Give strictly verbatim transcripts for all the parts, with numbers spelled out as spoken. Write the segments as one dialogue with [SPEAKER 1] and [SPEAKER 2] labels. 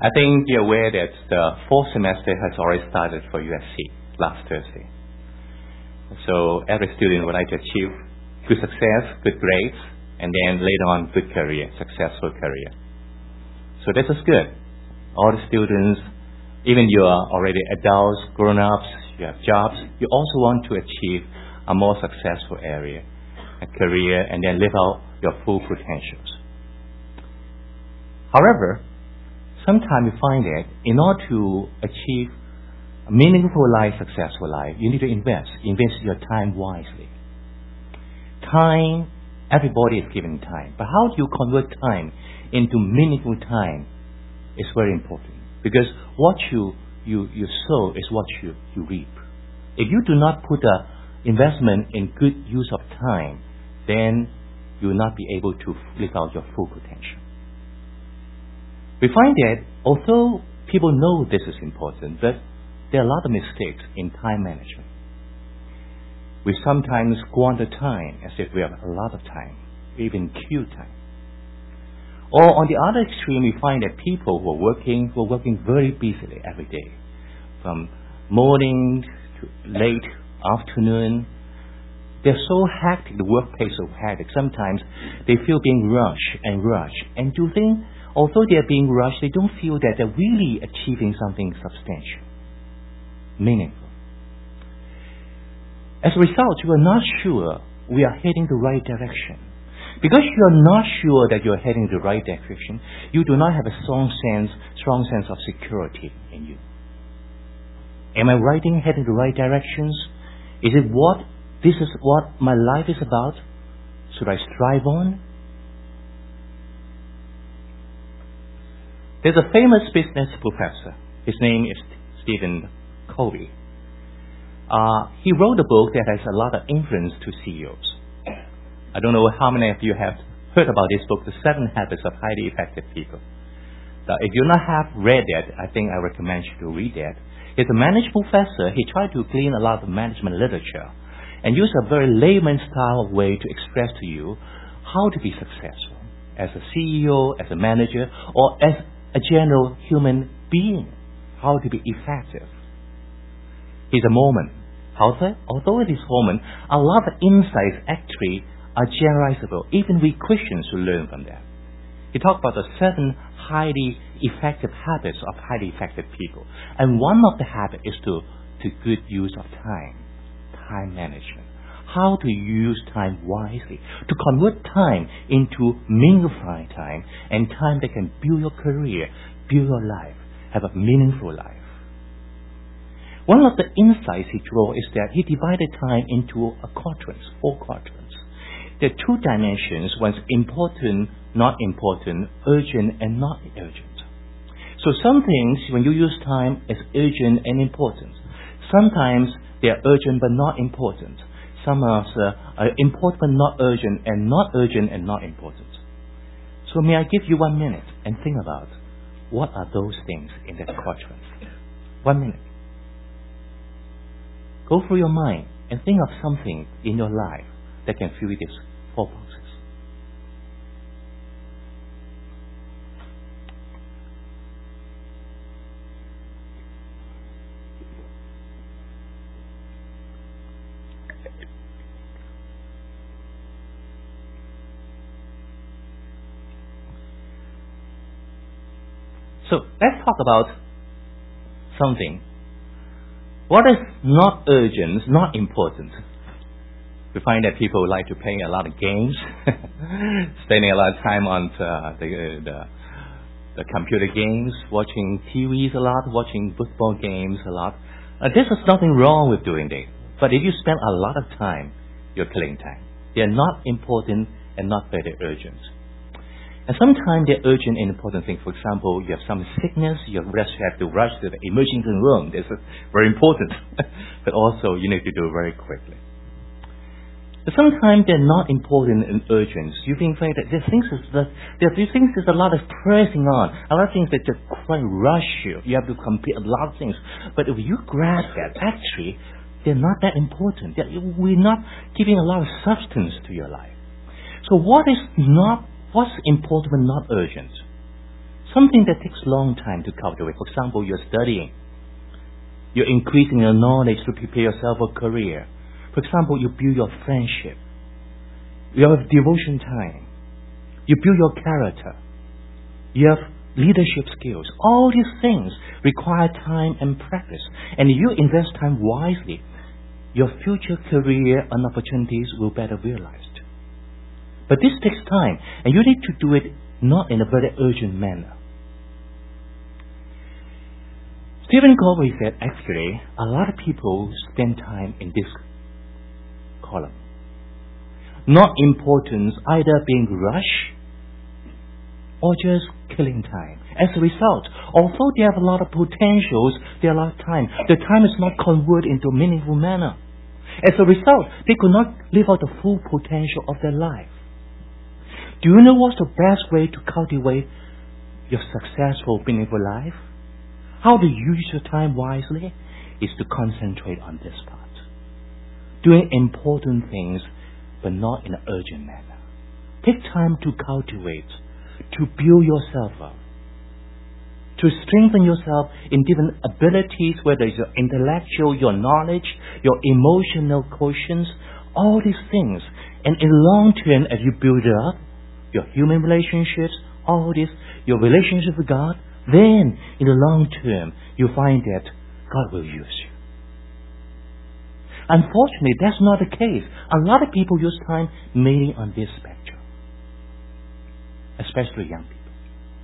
[SPEAKER 1] I think you're aware that the fourth semester has already started for U S C last Thursday. So every student would like to achieve good success, good grades, and then later on good career, successful career. So this is good. All the students, even you are already adults, grown-ups, you have jobs, you also want to achieve a more successful area, a career, and then live out your full potentials. However, sometimes you find that in order to achieve a meaningful life, successful life, you need to invest. Invest your time wisely. Time, everybody is given time. But how do you convert time into meaningful time is very important. Because what you, you, you sow is what you, you reap. If you do not put a investment in good use of time, then you will not be able to live out your full potential. We find that although people know this is important, but there are a lot of mistakes in time management. We sometimes squander time as if we have a lot of time, even kill time. Or on the other extreme, we find that people who are working, who are working very busily every day, from morning to late afternoon. They're so hectic, the workplace so hectic. Sometimes they feel being rushed and rushed. And do think, although they're being rushed, they don't feel that they're really achieving something substantial, meaningful. As a result, you are not sure we are heading the right direction. Because you are not sure that you are heading the right direction, you do not have a strong sense, strong sense of security in you. Am I right in heading the right directions? Is it what this is what my life is about? Should I strive on? There's a famous business professor. His name is Stephen Covey. Uh, he wrote a book that has a lot of influence to C E Os. I don't know how many of you have heard about this book, The Seven Habits of Highly Effective People. So if you not have read that, I think I recommend you to read that. He's a management professor. He tried to glean a lot of management literature and use a very layman style way to express to you how to be successful as a C E O, as a manager, or as a general human being, how to be effective. He's a Mormon. However, although it is Mormon, a lot of insights actually are generalizable. Even we Christians should learn from that. He talked about the seven highly effective habits of highly effective people. And one of the habits is to, to good use of time, time management. How to use time wisely, to convert time into meaningful time, and time that can build your career, build your life, have a meaningful life. One of the insights he drew is that he divided time into a quadrants, four quadrants. There are two dimensions: one's important, not important, urgent, and not urgent. So some things, when you use time, is urgent and important. Sometimes they are urgent but not important. Some are uh, important but not urgent, and not urgent and not important. So may I give you one minute and think about what are those things in that quadrant? One minute. Go through your mind and think of something in your life that can fill these four boxes. So let's talk about something. What is not urgent, not important? We find that people like to play a lot of games, spending a lot of time on uh, the, the the computer games, watching T Vs a lot, watching football games a lot. Uh, this is nothing wrong with doing that. But if you spend a lot of time, you're killing time. They are not important and not very urgent. And sometimes they're urgent and important things. For example, you have some sickness, you have to rush to the emergency room. This is very important. But also, you need to do it very quickly. But sometimes they're not important and urgent. You think that there's things that there are things there's a lot of pressing on, a lot of things that just quite rush you. You have to complete a lot of things. But if you grasp that, actually, they're not that important. We're not giving a lot of substance to your life. So what is not What's important but not urgent? Something that takes a long time to cultivate. For example, you're studying. You're increasing your knowledge to prepare yourself for a career. For example, you build your friendship. You have devotion time. You build your character. You have leadership skills. All these things require time and practice. And if you invest time wisely, your future career and opportunities will be better realized. But this takes time, and you need to do it not in a very urgent manner. Stephen Covey said, actually, a lot of people spend time in this column. Not importance, either being rushed or just killing time. As a result, although they have a lot of potentials, they have a lot of time. The time is not converted into a meaningful manner. As a result, they could not live out the full potential of their life. Do you know what's the best way to cultivate your successful, meaningful life? How to use your time wisely is to concentrate on this part. Doing important things, but not in an urgent manner. Take time to cultivate, to build yourself up, to strengthen yourself in different abilities, whether it's your intellectual, your knowledge, your emotional quotients, all these things. And in the long term, as you build up your human relationships, all this, your relationship with God, then in the long term, you find that God will use you. Unfortunately, that's not the case. A lot of people use time mainly on this spectrum, especially young people.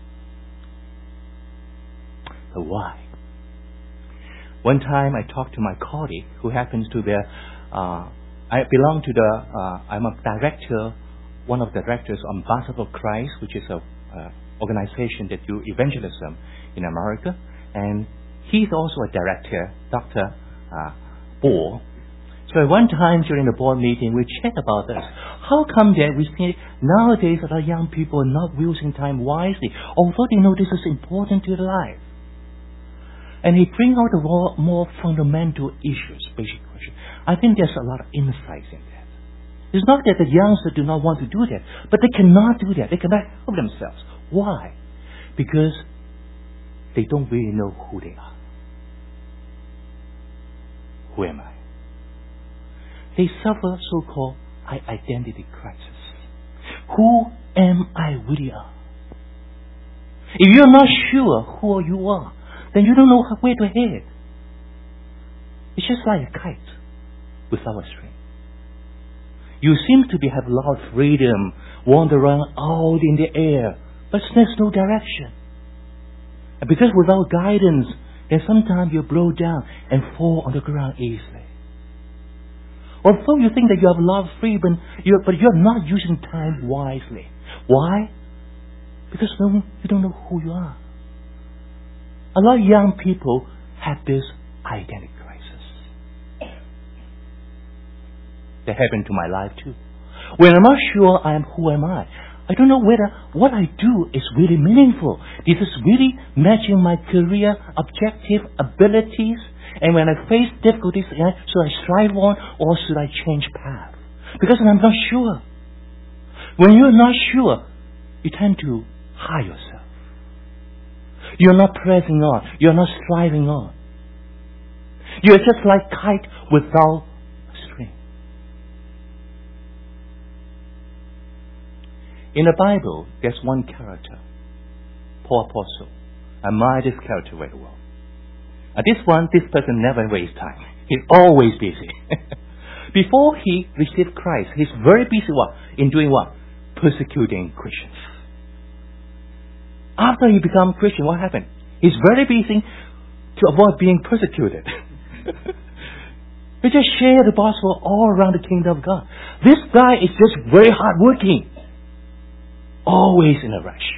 [SPEAKER 1] So why? One time I talked to my colleague who happens to be, uh, I belong to the, uh, I'm a director, one of the directors on Ambassador of Christ, which is a uh, organization that do evangelism in America, and he's also a director, Doctor Uh, Bo. So at one time during the board meeting, we chat about this. How come that we see nowadays that our young people are not using time wisely, although they know this is important to their life? And he brings out the more, more fundamental issues, basic questions. I think there's a lot of insights in that. It's not that the youngsters do not want to do that, but they cannot do that. They cannot help themselves. Why? Because they don't really know who they are. Who am I? They suffer so-called identity crisis. Who am I really are? If you're not sure who you are, then you don't know where to head. It's just like a kite without a string. You seem to be have a lot of freedom, wander around out in the air, but there's no direction. And because without guidance, then sometimes you blow down and fall on the ground easily. Although you think that you have a lot of freedom, you're, but you're not using time wisely. Why? Because no, you don't know who you are. A lot of young people have this identity crisis. That happened to my life too. When I'm not sure I am who am I, I don't know whether what I do is really meaningful. This is really matching my career objective, abilities. And when I face difficulties, should I strive on or should I change path? Because I'm not sure. When you're not sure, you tend to hide yourself. You're not pressing on. You're not striving on. You're just like kite without a string. In the Bible, there's one character, Paul Apostle. I admire this character very well. And this one, this person never wastes time. He's always busy. Before he received Christ, he's very busy what? In doing what? Persecuting Christians. After he became Christian, what happened? He's very busy to avoid being persecuted. He just shared the gospel all around the kingdom of God. This guy is just very hardworking. Always in a rush.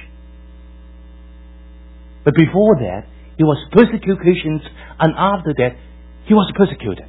[SPEAKER 1] But before that, he was persecuting Christians, and after that, he was persecuted.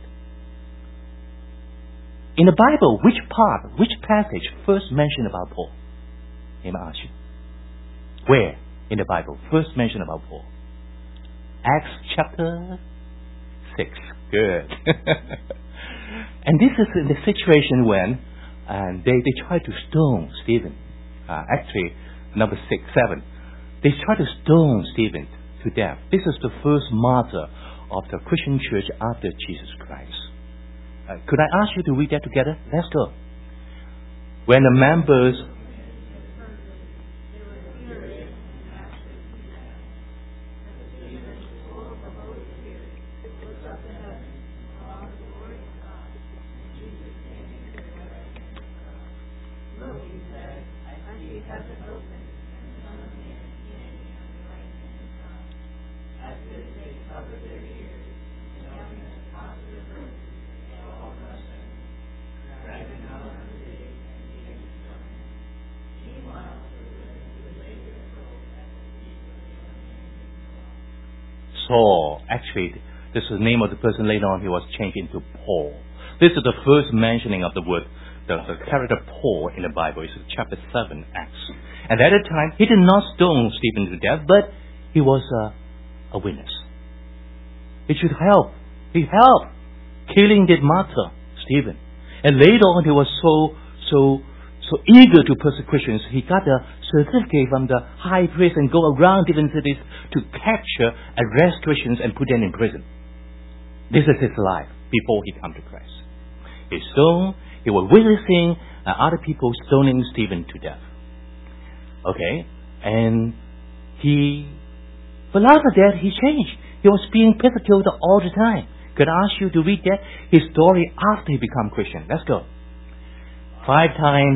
[SPEAKER 1] In the Bible, which part, which passage first mentioned about Paul? Let me ask you. Where in the Bible first mentioned about Paul? Acts chapter six. Good. And this is in the situation when and they, they tried to stone Stephen. Uh, actually, number six, seven. They tried to stone Stephen to death. This is the first martyr of the Christian church after Jesus Christ. Uh, could I ask you to read that together? Let's go. When the members Saul, actually, this is the name of the person later on, he was changed into Paul. This is the first mentioning of the word, the, the character Paul in the Bible. It's chapter seven, Acts. And at that time, he did not stone Stephen to death, but he was a, a witness. He should help. He helped killing the martyr, Stephen. And later on, he was so, so, so eager to persecute Christians, he got a certificate from the high priest and go around different cities to capture, arrest Christians and put them in prison. This is his life before he came to Christ. He stoned, he was witnessing uh, other people stoning Stephen to death. Okay, and he, but after that he changed. He was being persecuted all the time. Could I ask you to read that? His story after he became Christian. Let's go. Five times.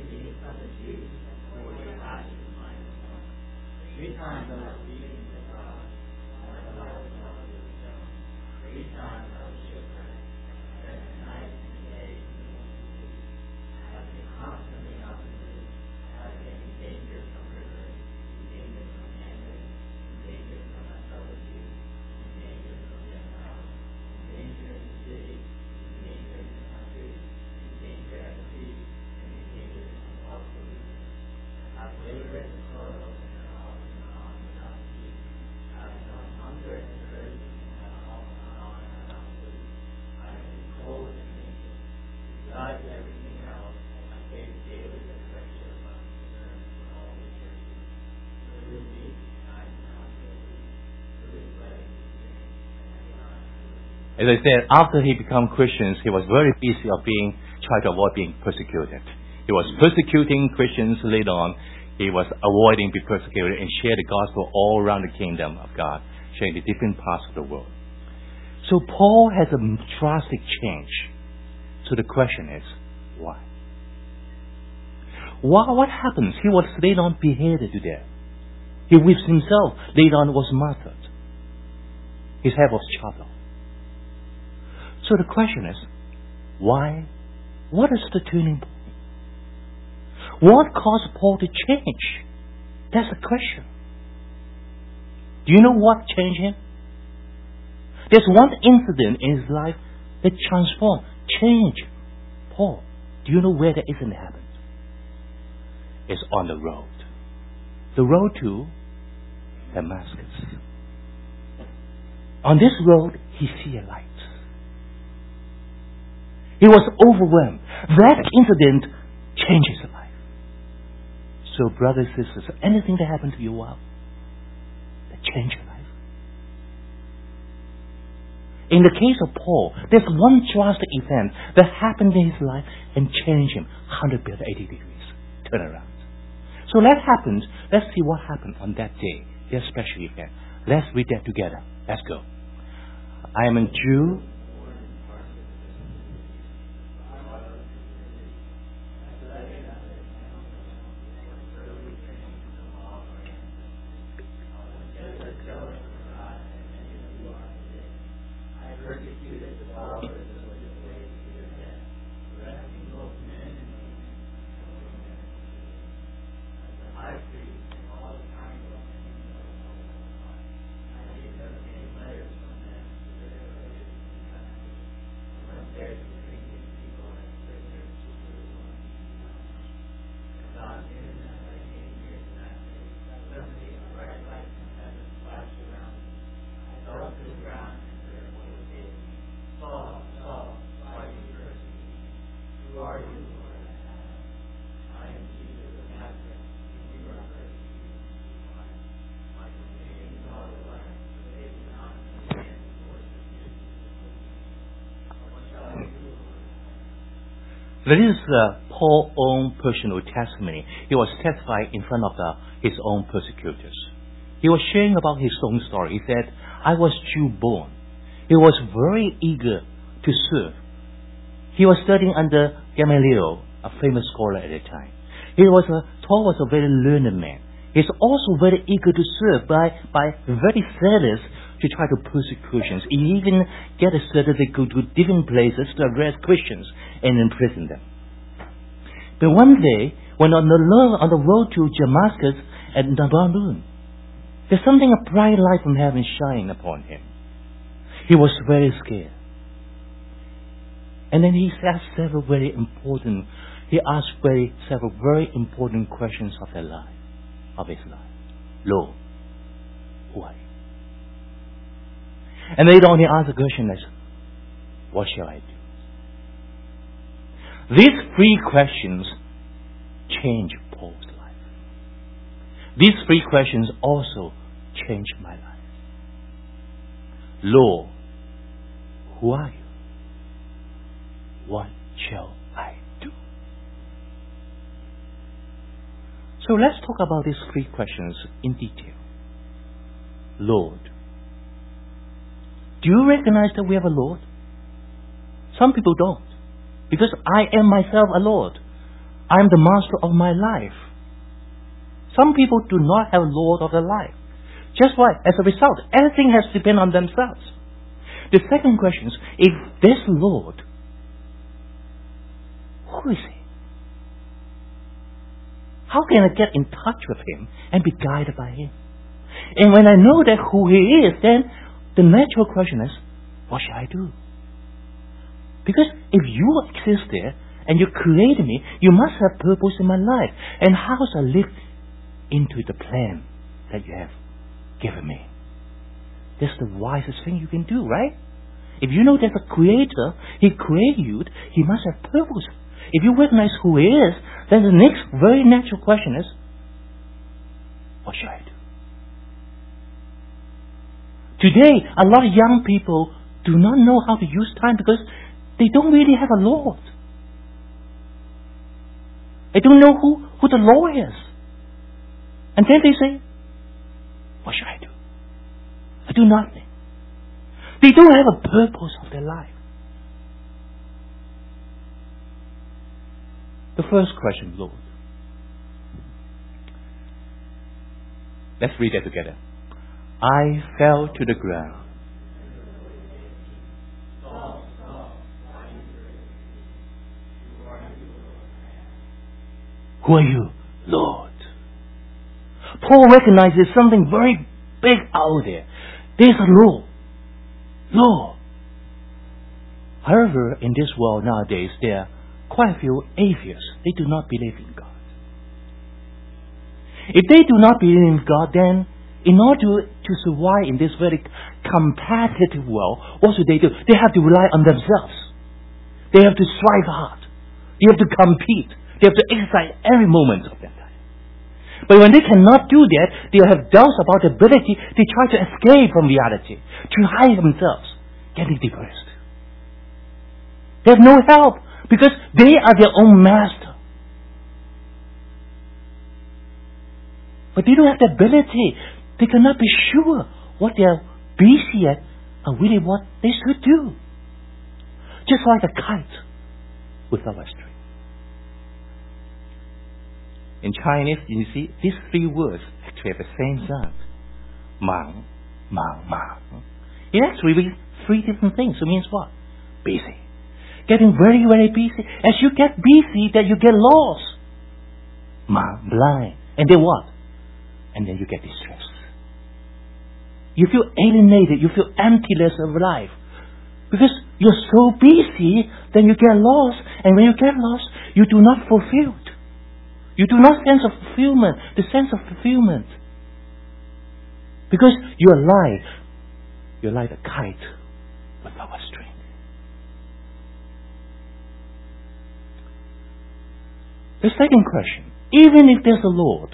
[SPEAKER 1] As I said, after he became Christian, he was very busy of being, trying to avoid being persecuted. He was persecuting Christians later on. He was avoiding being persecuted and share the gospel all around the kingdom of God, sharing the different parts of the world. So Paul has a drastic change. So the question is, why? Why? What happens? He was later on beheaded to death. He with himself later on was martyred. His head was chopped off. So the question is, why? What is the turning point? What caused Paul to change? That's the question. Do you know what changed him? There's one incident in his life that transformed, changed Paul. Do you know where the incident happened? It's on the road. The road to Damascus. On this road, he sees a light. He was overwhelmed. That incident changed his life. So, brothers and sisters, anything that happened to you, wow, that changed your life. In the case of Paul, there's one drastic event that happened in his life and changed him one hundred eighty degrees. Turn around. So that happened. Let's see what happened on that day, that special event. Let's read that together. Let's go. I am a Jew. This is uh, Paul's own personal testimony. He was testifying in front of the, his own persecutors. He was sharing about his own story. He said, I was Jew born. He was very eager to serve. He was studying under Gamaliel, a famous scholar at the time. He was a, Paul was a very learned man. He's also very eager to serve by, by very zealous to try to persecutions. He even get a certificate to go to different places to address Christians and imprison them. But one day, when on the, on the road to Damascus at noon, there's something, a bright light from heaven shining upon him. He was very scared. And then he asked several very important, he asked very, several very important questions of their life, of his life. Lord, who are you? And later on he asked the question as, what shall I do? These three questions changed Paul's life. These three questions also changed my life. Lord, who are you? What shall I do? So let's talk about these three questions in detail. Lord, do you recognize that we have a Lord? Some people don't. Because I am myself a Lord. I am the master of my life. Some people do not have a Lord of their life. Just why? As a result, everything has to depend on themselves. The second question is, if this Lord, who is He? How can I get in touch with Him and be guided by Him? And when I know that who He is, then the natural question is, what shall I do? Because if you exist there and you created me, you must have purpose in my life. And how shall I live into the plan that you have given me? That's the wisest thing you can do, right? If you know there's a creator, He created you, He must have purpose. If you recognize who He is, then the next very natural question is, what shall I do? Today, a lot of young people do not know how to use time because they don't really have a Lord. They don't know who, who the Lord is. And then they say, what should I do? I do nothing. They don't have a purpose of their life. The first question, Lord. Let's read that together. I fell to the ground. Who are you, Lord? Paul recognizes something very big out there. There's a Lord. Lord. However, in this world nowadays, there are quite a few atheists. They do not believe in God. If they do not believe in God, then in order to, to survive in this very competitive world, what should they do? They have to rely on themselves. They have to strive hard. They have to compete. They have to exercise every moment of their time. But when they cannot do that, they have doubts about the ability. They try to escape from reality, to hide themselves, getting depressed. They have no help because they are their own master. But they don't have the ability. They cannot be sure what they are busy at are really what they should do. Just like a kite without a string. In Chinese, you see, these three words actually have the same sound. Mang, mang, mang. It actually means three different things. It means what? Busy. Getting very, very busy. As you get busy, then you get lost. Mang, blind. And then what? And then you get distressed. You feel alienated. You feel emptiness of life. Because you're so busy, then you get lost. And when you get lost, you do not fulfill. You do not sense of fulfillment, the sense of fulfillment. Because you're like, you're like a kite without a string. The second question, even if there's a Lord,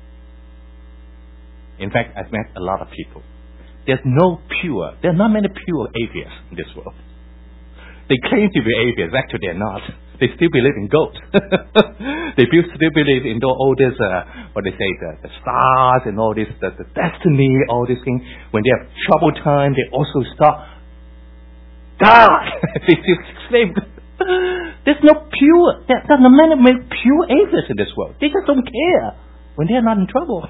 [SPEAKER 1] in fact, I've met a lot of people. There's no pure, there are not many pure atheists in this world. They claim to be atheists, actually they're not. They still believe in ghosts. They still believe in all this, uh, what they say, the, the stars and all this, the, the destiny, all these things. When they have trouble time, they also start God. They still slave. There's no pure, there's not many, many pure atheists in this world. They just don't care when they're not in trouble.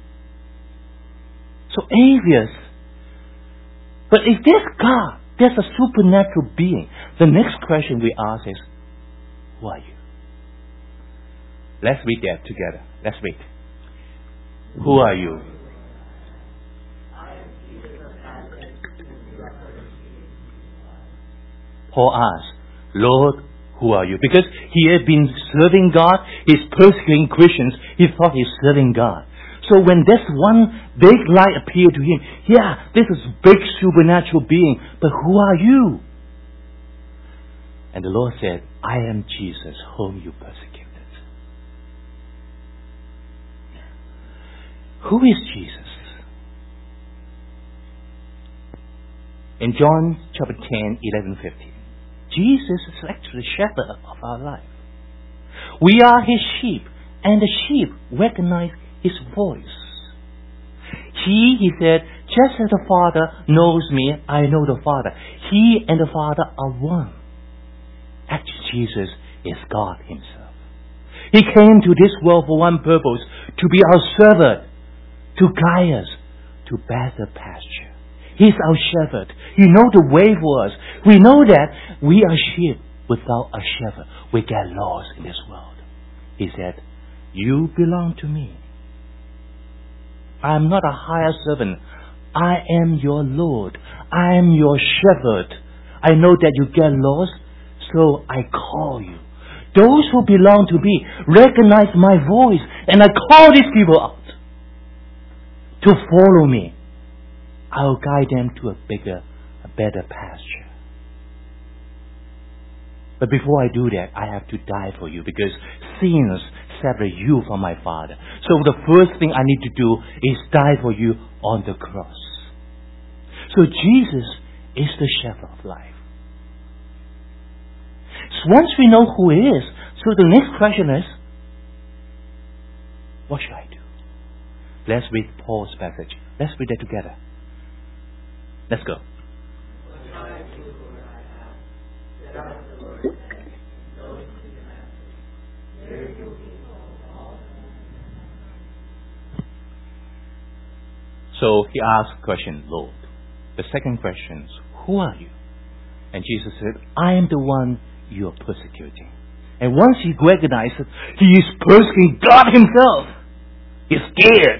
[SPEAKER 1] So atheists. But if there's God, there's a supernatural being, the next question we ask is, who are you? Let's read that together. Let's read. Who are you? Paul asks, Lord, who are you? Because he had been serving God, he's persecuting Christians, he thought he's serving God. So when this one big light appeared to him, yeah, this is big supernatural being, but who are you? And the Lord said, I am Jesus whom you persecuted. Who is Jesus? In John chapter ten, eleven, fifteen, Jesus is actually the shepherd of our life. We are his sheep, and the sheep recognize his voice. He, he said, just as the Father knows me, I know the Father. He and the Father are one. Actually, Jesus is God himself. He came to this world for one purpose, to be our servant, to guide us to better pasture. He's our shepherd. He knows the way for us. We know that we are sheep without a shepherd. We get lost in this world. He said, you belong to me. I am not a hired servant. I am your Lord. I am your shepherd. I know that you get lost, so I call you. Those who belong to me recognize my voice, and I call these people out to follow me. I will guide them to a bigger, a better pasture. But before I do that, I have to die for you, because sins separate you from my Father. So the first thing I need to do is die for you on the cross. So Jesus is the shepherd of life. So once we know who he is, so the next question is, what should I do? Let's read Paul's passage. Let's read it together. Let's go. So he asked question, Lord. The second question is, who are you? And Jesus said, I am the one you are persecuting. And once he recognized it, he is persecuting God himself. He's scared.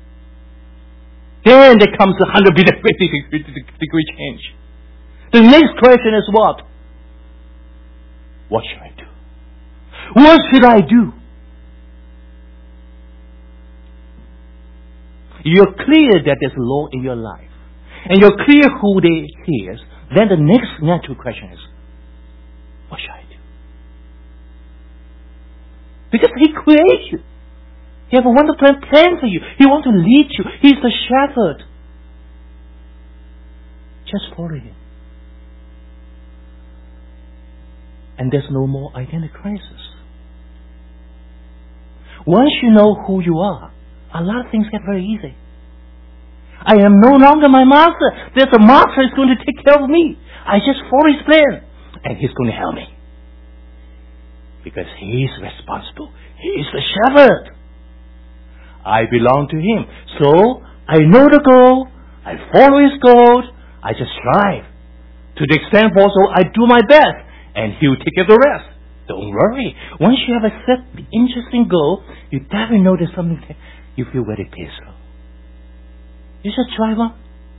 [SPEAKER 1] Then there comes a one hundred fifty degree change. The next question is what? What should I do? What should I do? You're clear that there's a Lord in your life, and you're clear who they is. Then the next natural question is, what should I do? Because he created you. He has a wonderful plan for you. He wants to lead you. He's the shepherd. Just follow him. And there's no more identity crisis. Once you know who you are, a lot of things get very easy. I am no longer my master. There's a master who's going to take care of me. I just follow his plan, and he's going to help me. Because he's responsible. He's the shepherd. I belong to him. So, I know the goal. I follow his goal. I just strive. To the extent also, I do my best. And he'll take care of the rest. Don't worry. Once you have a set interesting goal, you definitely notice something there. You feel very peaceful. You just drive on.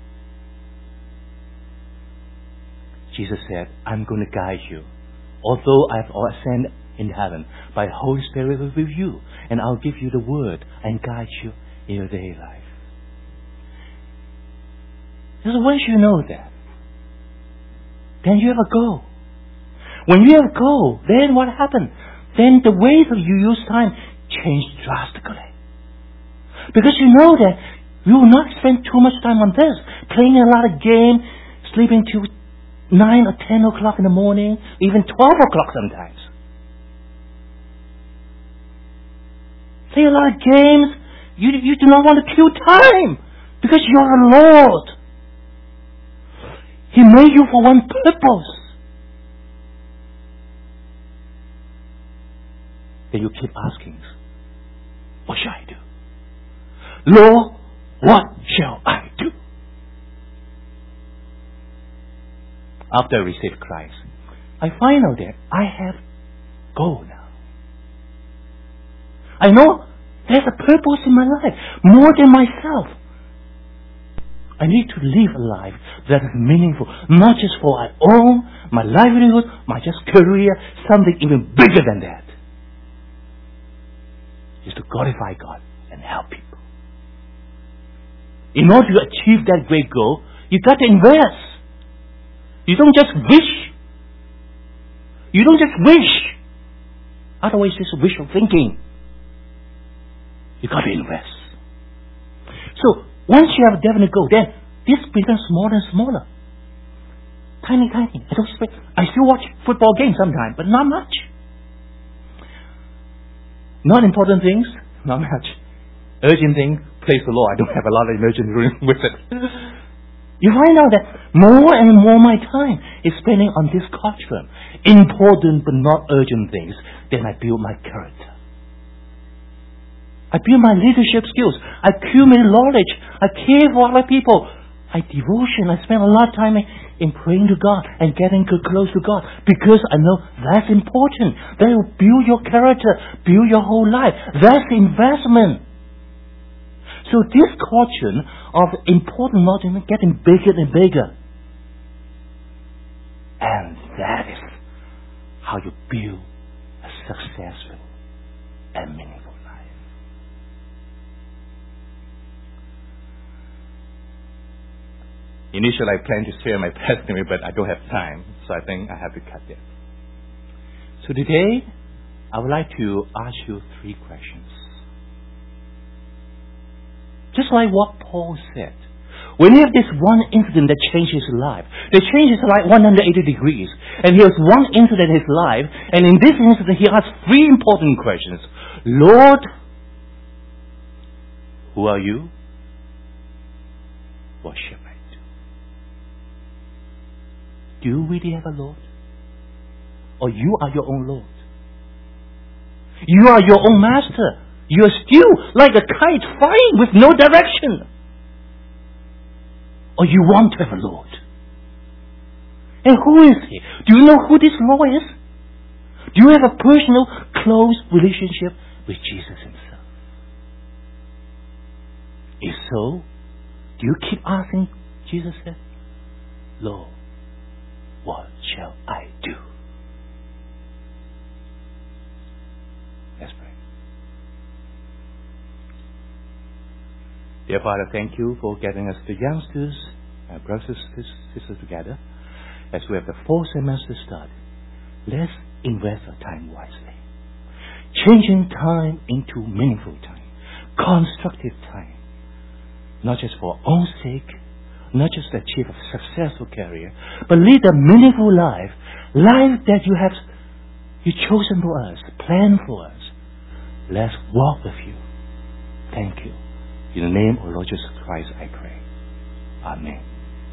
[SPEAKER 1] Jesus said, I'm going to guide you. Although I've ascended in heaven, by the Holy Spirit will be with you, and I'll give you the word and guide you in your daily life. So once you know that, then you have a goal. When you have a goal, then what happens? Then the ways that you use time change drastically. Because you know that you will not spend too much time on this, playing a lot of game, sleeping till nine or ten o'clock in the morning, even twelve o'clock sometimes. play a lot of games. You, you do not want to kill time because you're a Lord. He made you for one purpose. Then you keep asking, what shall I do? Lord, what shall I do? After I received Christ, I find out that I have goal now. I know there's a purpose in my life, more than myself. I need to live a life that is meaningful, not just for my own, my livelihood, my just career, something even bigger than that. Is to glorify God and help people. In order to achieve that great goal, you got to invest. You don't just wish. You don't just wish. Otherwise, it's wishful thinking. You got to invest. So, once you have a definite goal, then this becomes smaller and smaller. Tiny, tiny. I don't expect. I still watch football games sometimes, but not much. Not important things, not much. Urgent things, praise the Lord. I don't have a lot of emergent room with it. You find out that more and more my time is spending on this quadrant. Important but not urgent things. Then I build my character. I build my leadership skills. I accumulate knowledge. I care for other people. I devotion. I spend a lot of time in, in praying to God and getting close to God because I know that's important. That will build your character, build your whole life. That's the investment. So this quadrant of important knowledge getting bigger and bigger. And that is how you build a successful and meaningful life. Initially, I planned to share my testimony, but I don't have time, so I think I have to cut it. So today, I would like to ask you three questions. Just like what Paul said. When you have this one incident that changed his life, that changed his life one hundred eighty degrees, and he has one incident in his life, and in this incident he asked three important questions. Lord, who are you? What shall I do? Do you really have a Lord? Or you are your own Lord? You are your own master. You are still like a kite flying with no direction. Or you want to have a Lord. And who is He? Do you know who this Lord is? Do you have a personal, close relationship with Jesus Himself? If so, do you keep asking Jesus said, Lord, what shall I do? Let's pray. Dear Father, thank you for getting us the youngsters, our brothers and sisters together. As we have the fourth semester start, let's invest our time wisely. Changing time into meaningful time, constructive time. Not just for our own sake, not just to achieve a successful career, but lead a meaningful life, life that you have you chosen for us, planned for us. Let's walk with you. Thank you. In the name of Lord Jesus Christ, I pray. Amen.